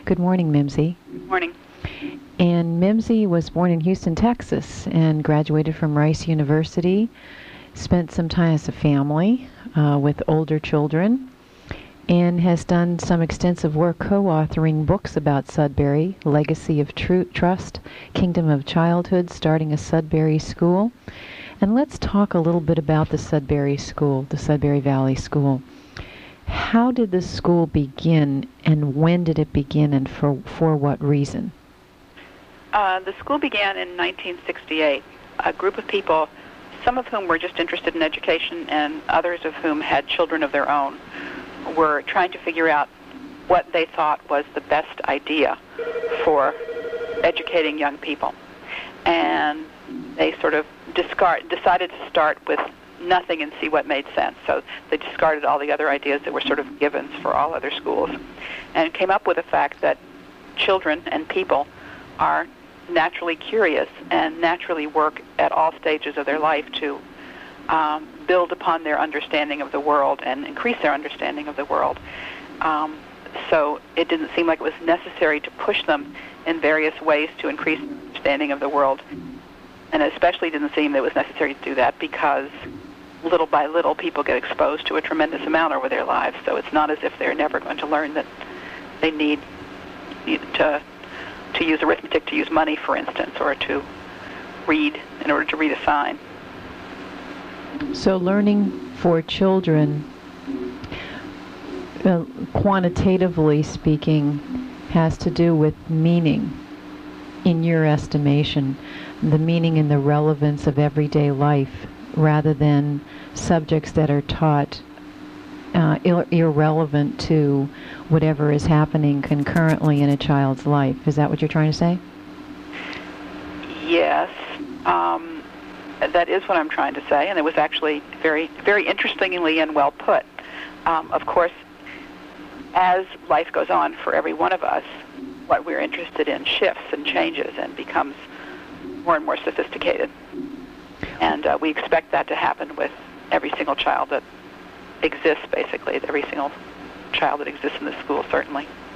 Good morning, Mimsy. Good morning. And Mimsy was born in Houston, Texas, and graduated from Rice University. Spent some time as a family with older children, and has done some extensive work co-authoring books about Sudbury, Legacy of Trust, Kingdom of Childhood, starting a Sudbury School. And let's talk a little bit about the Sudbury School, the Sudbury Valley School. How did the school begin, and when did it begin, and for what reason? The school began in 1968. A group of people, some of whom were just interested in education and others of whom had children of their own, were trying to figure out what they thought was the best idea for educating young people. And they sort of decided to start with nothing and see what made sense. So they discarded all the other ideas that were sort of givens for all other schools, and came up with the fact that children and people are naturally curious and naturally work at all stages of their life to build upon their understanding of the world and increase their understanding of the world. So it didn't seem like it was necessary to push them in various ways to increase understanding of the world. And it especially didn't seem that it was necessary to do that because little by little people get exposed to a tremendous amount over their lives. So it's not as if they're never going to learn that they need to use arithmetic to use money, for instance, or to read in order to read a sign. So learning for children, quantitatively speaking, has to do with meaning, in your estimation, the meaning and the relevance of everyday life, rather than subjects that are taught irrelevant to whatever is happening concurrently in a child's life. Is that what you're trying to say? Yes. That is what I'm trying to say, and it was actually very, very interestingly and well put. Of course, as life goes on for every one of us, what we're interested in shifts and changes and becomes more and more sophisticated. And we expect that to happen with every single child that exists, basically, every single child that exists in the school, certainly.